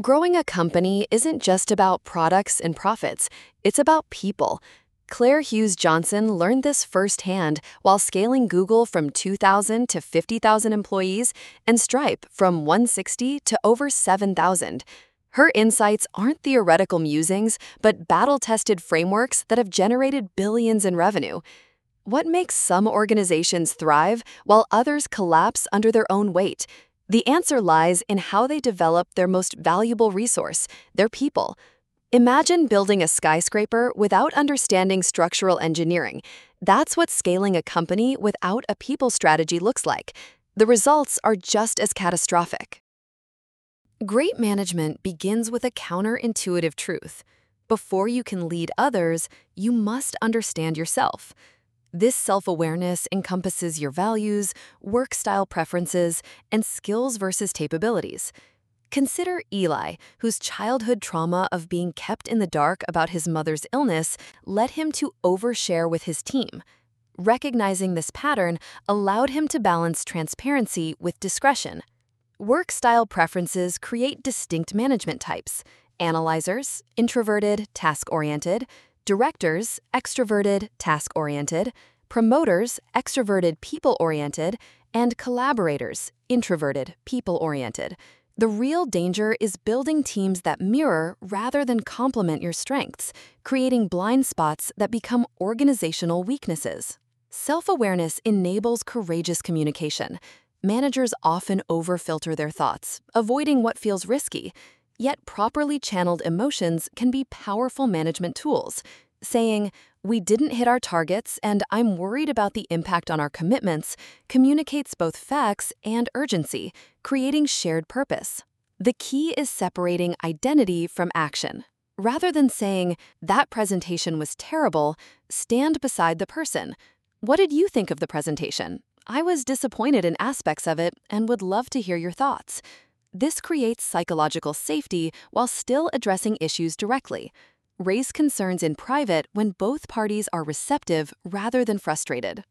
Growing a company isn't just about products and profits, it's about people. Claire Hughes Johnson learned this firsthand while scaling Google from 2,000 to 50,000 employees and Stripe from 160 to over 7,000. Her insights aren't theoretical musings, but battle-tested frameworks that have generated billions in revenue. What makes some organizations thrive while others collapse under their own weight? The answer lies in how they develop their most valuable resource, their people. Imagine building a skyscraper without understanding structural engineering. That's what scaling a company without a people strategy looks like. The results are just as catastrophic. Great management begins with a counterintuitive truth. Before you can lead others, you must understand yourself. This self-awareness encompasses your values, work style preferences, and skills versus capabilities. Consider Eli, whose childhood trauma of being kept in the dark about his mother's illness led him to overshare with his team. Recognizing this pattern allowed him to balance transparency with discretion. Work style preferences create distinct management types: analyzers, introverted, task-oriented; directors, extroverted, task-oriented; promoters, extroverted, people-oriented; and collaborators, introverted, people-oriented. The real danger is building teams that mirror rather than complement your strengths, creating blind spots that become organizational weaknesses. Self-awareness enables courageous communication. Managers often overfilter their thoughts, avoiding what feels risky. Yet properly channeled emotions can be powerful management tools. Saying, "We didn't hit our targets and I'm worried about the impact on our commitments," communicates both facts and urgency, creating shared purpose. The key is separating identity from action. Rather than saying, "That presentation was terrible," stand beside the person. "What did you think of the presentation? I was disappointed in aspects of it and would love to hear your thoughts." This creates psychological safety while still addressing issues directly. Raise concerns in private when both parties are receptive rather than frustrated.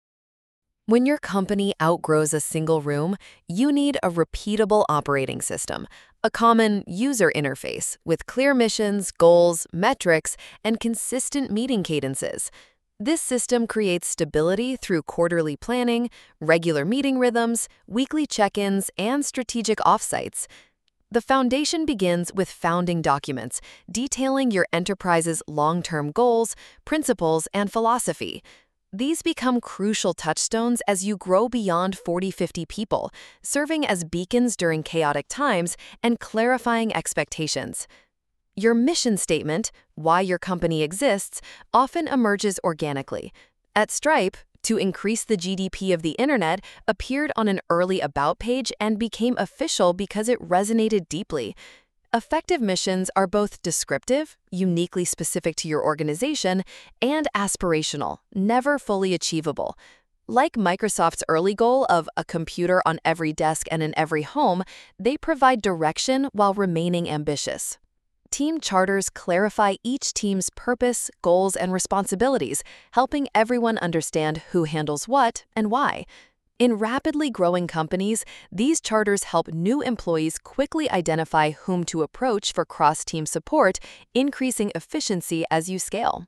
When your company outgrows a single room, you need a repeatable operating system, a common user interface with clear missions, goals, metrics, and consistent meeting cadences. This system creates stability through quarterly planning, regular meeting rhythms, weekly check-ins, and strategic offsites. The foundation begins with founding documents, detailing your enterprise's long-term goals, principles, and philosophy. These become crucial touchstones as you grow beyond 40-50 people, serving as beacons during chaotic times and clarifying expectations. Your mission statement, why your company exists, often emerges organically. At Stripe, to increase the GDP of the internet appeared on an early About page and became official because it resonated deeply. Effective missions are both descriptive, uniquely specific to your organization, and aspirational, never fully achievable. Like Microsoft's early goal of a computer on every desk and in every home, they provide direction while remaining ambitious. Team charters clarify each team's purpose, goals, and responsibilities, helping everyone understand who handles what and why. In rapidly growing companies, these charters help new employees quickly identify whom to approach for cross-team support, increasing efficiency as you scale.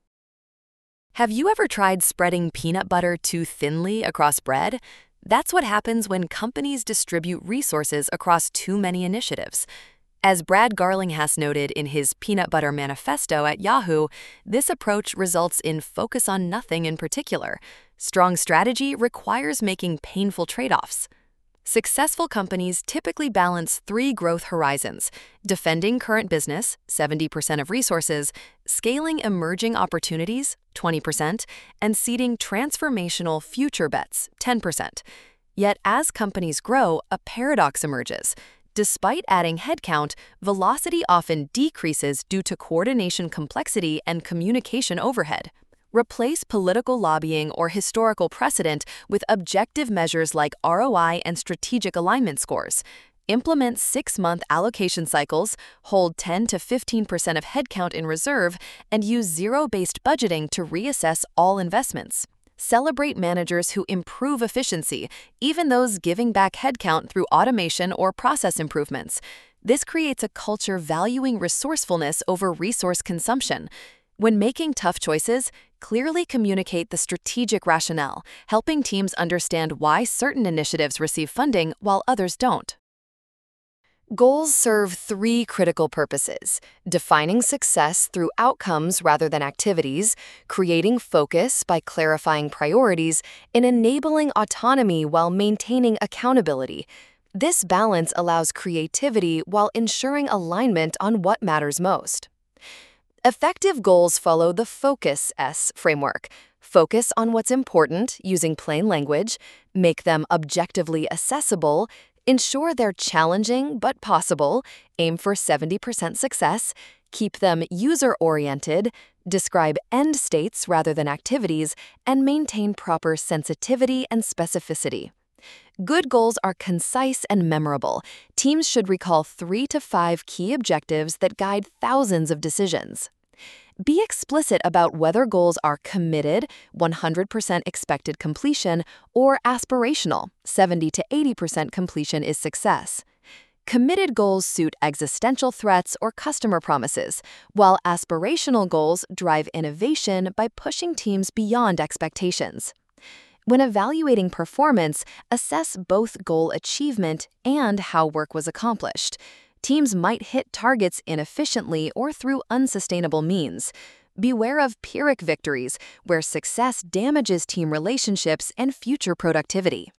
Have you ever tried spreading peanut butter too thinly across bread? That's what happens when companies distribute resources across too many initiatives. As Brad Garlinghouse noted in his Peanut Butter Manifesto at Yahoo, this approach results in focus on nothing in particular. Strong strategy requires making painful trade-offs. Successful companies typically balance three growth horizons: defending current business, 70% of resources; scaling emerging opportunities, 20%; and seeding transformational future bets, 10%. Yet as companies grow, a paradox emerges. Despite adding headcount, velocity often decreases due to coordination complexity and communication overhead. Replace political lobbying or historical precedent with objective measures like ROI and strategic alignment scores. Implement 6-month allocation cycles, hold 10 to 15% of headcount in reserve, and use zero-based budgeting to reassess all investments. Celebrate managers who improve efficiency, even those giving back headcount through automation or process improvements. This creates a culture valuing resourcefulness over resource consumption. When making tough choices, clearly communicate the strategic rationale, helping teams understand why certain initiatives receive funding while others don't. Goals serve three critical purposes: defining success through outcomes rather than activities, creating focus by clarifying priorities, and enabling autonomy while maintaining accountability. This balance allows creativity while ensuring alignment on what matters most. Effective goals follow the Focus S framework. Focus on what's important using plain language, make them objectively accessible, ensure they're challenging but possible, aim for 70% success, keep them user-oriented, describe end states rather than activities, and maintain proper sensitivity and specificity. Good goals are concise and memorable. Teams should recall 3 to 5 key objectives that guide thousands of decisions. Be explicit about whether goals are committed, 100% expected completion, or aspirational, 70 to 80% completion is success. Committed goals suit existential threats or customer promises, while aspirational goals drive innovation by pushing teams beyond expectations. When evaluating performance, assess both goal achievement and how work was accomplished. Teams might hit targets inefficiently or through unsustainable means. Beware of Pyrrhic victories, where success damages team relationships and future productivity.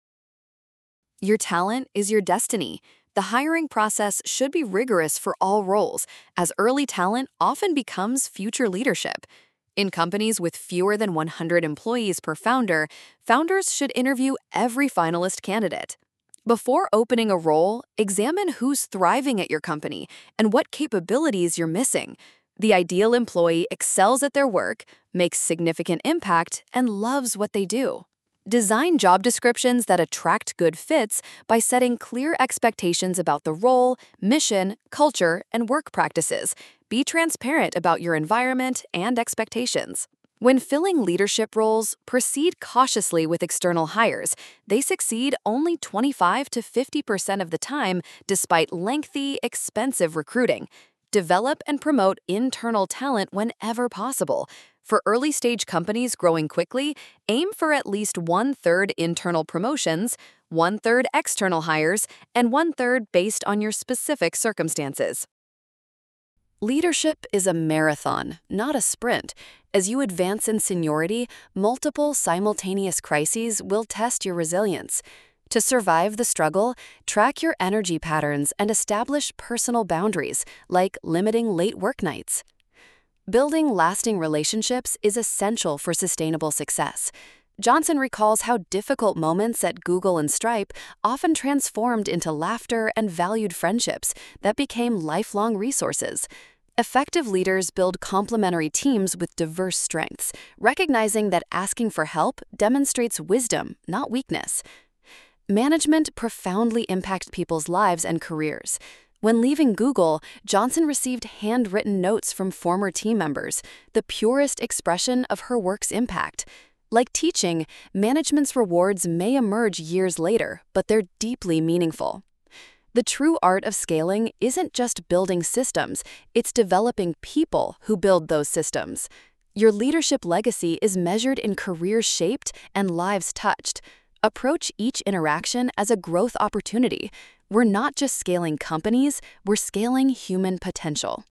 Your talent is your destiny. The hiring process should be rigorous for all roles, as early talent often becomes future leadership. In companies with fewer than 100 employees per founder, founders should interview every finalist candidate. Before opening a role, examine who's thriving at your company and what capabilities you're missing. The ideal employee excels at their work, makes significant impact, and loves what they do. Design job descriptions that attract good fits by setting clear expectations about the role, mission, culture, and work practices. Be transparent about your environment and expectations. When filling leadership roles, proceed cautiously with external hires. They succeed only 25 to 50% of the time, despite lengthy, expensive recruiting. Develop and promote internal talent whenever possible. For early-stage companies growing quickly, aim for at least 1/3 internal promotions, 1/3 external hires, and 1/3 based on your specific circumstances. Leadership is a marathon, not a sprint. As you advance in seniority, multiple simultaneous crises will test your resilience. To survive the struggle, track your energy patterns and establish personal boundaries, like limiting late work nights. Building lasting relationships is essential for sustainable success. Johnson recalls how difficult moments at Google and Stripe often transformed into laughter and valued friendships that became lifelong resources. Effective leaders build complementary teams with diverse strengths, recognizing that asking for help demonstrates wisdom, not weakness. Management profoundly impacts people's lives and careers. When leaving Google, Johnson received handwritten notes from former team members, the purest expression of her work's impact. Like teaching, management's rewards may emerge years later, but they're deeply meaningful. The true art of scaling isn't just building systems, it's developing people who build those systems. Your leadership legacy is measured in careers shaped and lives touched. Approach each interaction as a growth opportunity. We're not just scaling companies, we're scaling human potential.